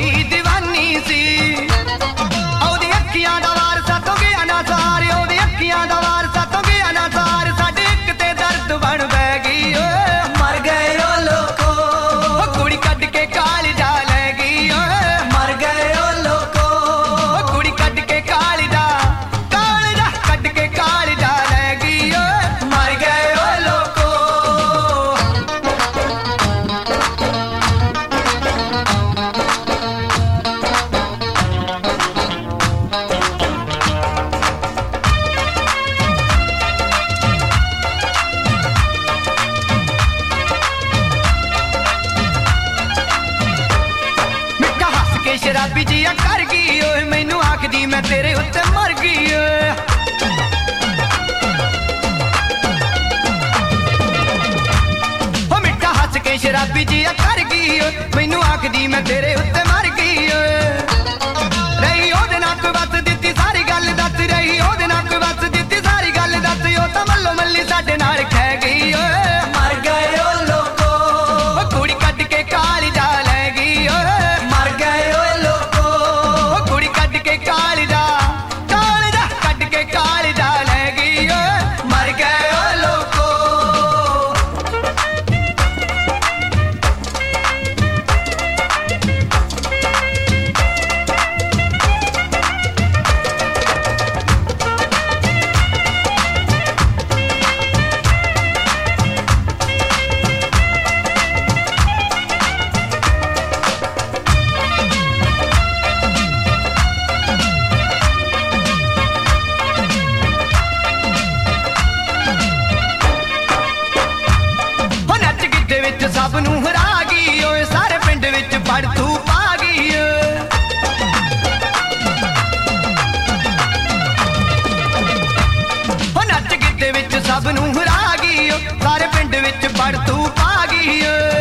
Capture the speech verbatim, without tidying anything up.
बड़ी दीवानी सी ओदी अखियां दा वार सातों गया ना सार ओदी अखियां दा वार सातों गया ना सार साडे इक ते दर्द बन बह गई ओए मर गए ओ लोको ओ कुड़ी कट के काली जा ले गई ओए मर गए ओ लोको ओ कुड़ी कट के काली जा काली जा कट के काली जा ले गई ओए मर गए ओ लोको शराबी जिया कर गई ओए मैनू आखदी मैं तेरे उत्ते मर गई ओए ओ मिठा हस के शराबी जिया कर गई ओए मैनू आखदी मैं तेरे उत्ते मर गई ओए रही ओदे नाल कोई बस दित्ती सारी गल दस रही ओदे नाल कोई बस दित्ती सारी गल दस ओ तां मल्लो मल्ली साडे नाल खै गई ओए मर गए ओ लोको ओ कुड़ी कट के काली जा ले गई ओए मर गए ओ काली जा काली जा कट के काली जा ले गई ओए मर गए ओ लोको सब नू हरा गई ओए सारे पिंड विच बड़ तू पा गई ओ नच गिद्दे विच सब नू हरा गई सारे पिंड विच बड़ तू पा गई।